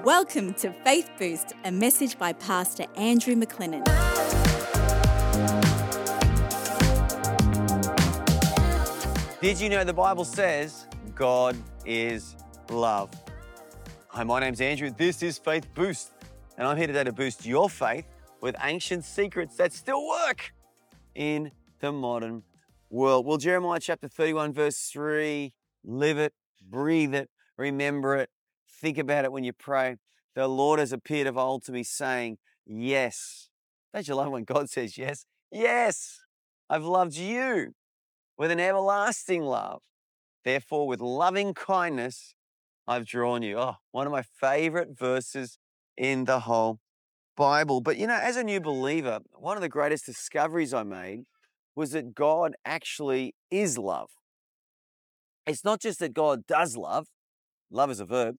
Welcome to Faith Boost, a message by Pastor Andrew McLennan. Did you know the Bible says God is love? Hi, my name's Andrew. This is Faith Boost, and I'm here today to boost your faith with ancient secrets that still work in the modern world. Well, Jeremiah chapter 31, verse 3, live it, breathe it, remember it, think about it when you pray. The Lord has appeared of old to me saying, yes. Don't you love when God says yes? Yes, I've loved you with an everlasting love. Therefore, with loving kindness, I've drawn you. Oh, one of my favorite verses in the whole Bible. But you know, as a new believer, one of the greatest discoveries I made was that God actually is love. It's not just that God does love is a verb.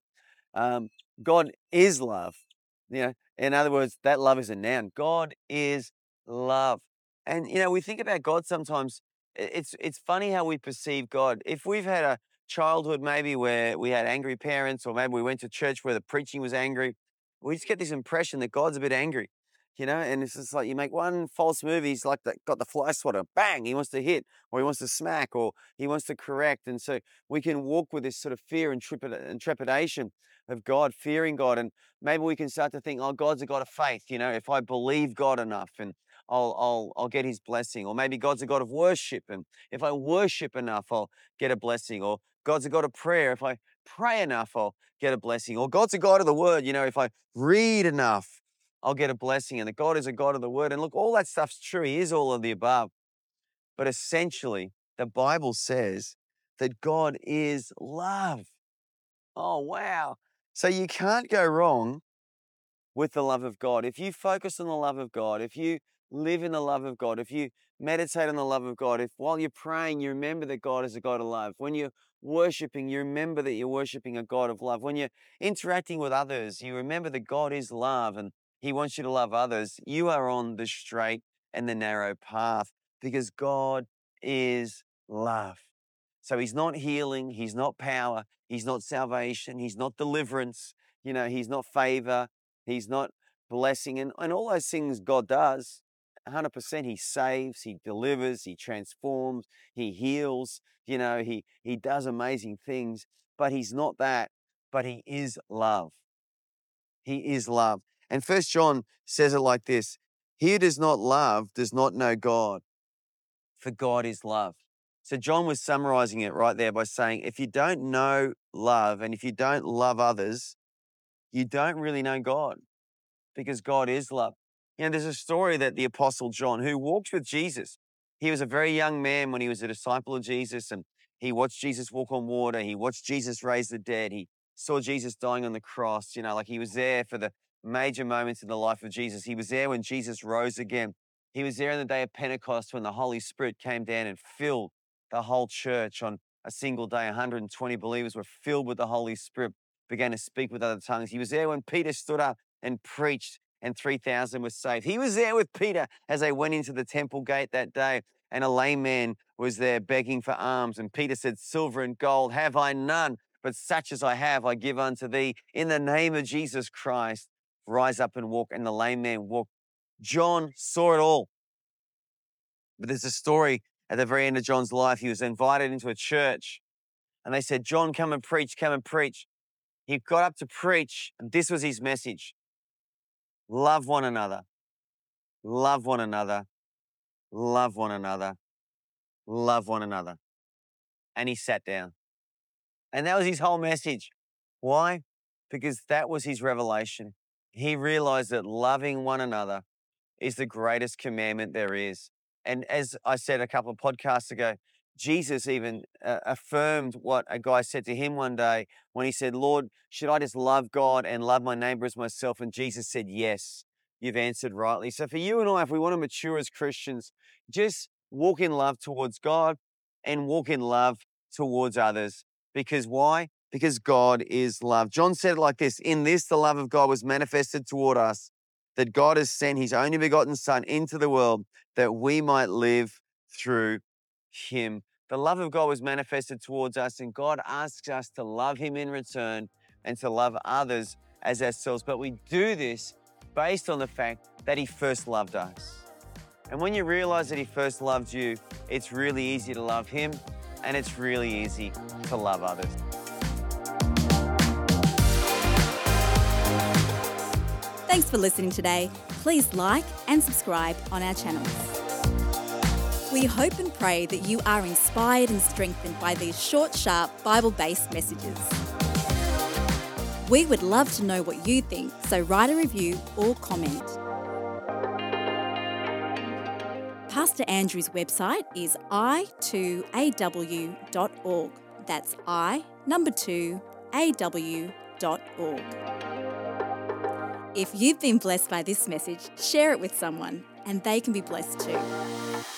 God is love. You know, in other words, that love is a noun. God is love. And you know, we think about God sometimes. It's funny how we perceive God. If we've had a childhood maybe where we had angry parents, or maybe we went to church where the preaching was angry, we just get this impression that God's a bit angry. You know, and it's just like you make one false move, he's like got the fly swatter, bang, he wants to hit, or he wants to smack, or he wants to correct. And so we can walk with this sort of fear and trepidation of God, fearing God. And maybe we can start to think, oh, God's a God of faith. You know, if I believe God enough, and I'll get his blessing. Or maybe God's a God of worship, and if I worship enough, I'll get a blessing. Or God's a God of prayer. If I pray enough, I'll get a blessing. Or God's a God of the word. You know, if I read enough, I'll get a blessing. And that God is a God of the word. And look, all that stuff's true. He is all of the above. But essentially, the Bible says that God is love. Oh, wow. So you can't go wrong with the love of God. If you focus on the love of God, if you live in the love of God, if you meditate on the love of God, if while you're praying, you remember that God is a God of love. When you're worshiping, you remember that you're worshiping a God of love. When you're interacting with others, you remember that God is love and he wants you to love others. You are on the straight and the narrow path because God is love. So he's not healing, he's not power, he's not salvation, he's not deliverance, you know, he's not favor, he's not blessing, and all those things God does. 100%, he saves, he delivers, he transforms, he heals, you know, he does amazing things, but he's not that, but he is love. He is love. And First John says it like this: he who does not love does not know God, for God is love. So John was summarizing it right there by saying, if you don't know love and if you don't love others, you don't really know God, because God is love. You know, there's a story that the Apostle John, who walked with Jesus, he was a very young man when he was a disciple of Jesus, and he watched Jesus walk on water. He watched Jesus raise the dead. He saw Jesus dying on the cross. You know, like he was there for the major moments in the life of Jesus. He was there when Jesus rose again. He was there on the day of Pentecost when the Holy Spirit came down and filled the whole church on a single day. 120 believers were filled with the Holy Spirit, began to speak with other tongues. He was there when Peter stood up and preached, and 3,000 were saved. He was there with Peter as they went into the temple gate that day, and a lame man was there begging for alms. And Peter said, silver and gold have I none, but such as I have I give unto thee. In the name of Jesus Christ, rise up and walk. And the lame man walked. John saw it all. But there's a story at the very end of John's life. He was invited into a church, and they said, John, come and preach, come and preach. He got up to preach, and this was his message: love one another, love one another, love one another, love one another. And he sat down. And that was his whole message. Why? Because that was his revelation. He realized that loving one another is the greatest commandment there is. And as I said a couple of podcasts ago, Jesus even affirmed what a guy said to him one day when he said, Lord, should I just love God and love my neighbor as myself? And Jesus said, yes, you've answered rightly. So for you and I, if we want to mature as Christians, just walk in love towards God and walk in love towards others. Because why? Because God is love. John said it like this: in this, the love of God was manifested toward us, that God has sent his only begotten Son into the world that we might live through him. The love of God was manifested towards us, and God asks us to love him in return and to love others as ourselves, but we do this based on the fact that He first loved us. And when you realize that He first loved you, it's really easy to love Him, and it's really easy to love others. Thanks for listening today. Please like and subscribe on our channels. We hope and pray that you are inspired and strengthened by these short, sharp, Bible-based messages. We would love to know what you think, so write a review or comment. Pastor Andrew's website is i2aw.org. That's i2aw.org. If you've been blessed by this message, share it with someone and they can be blessed too.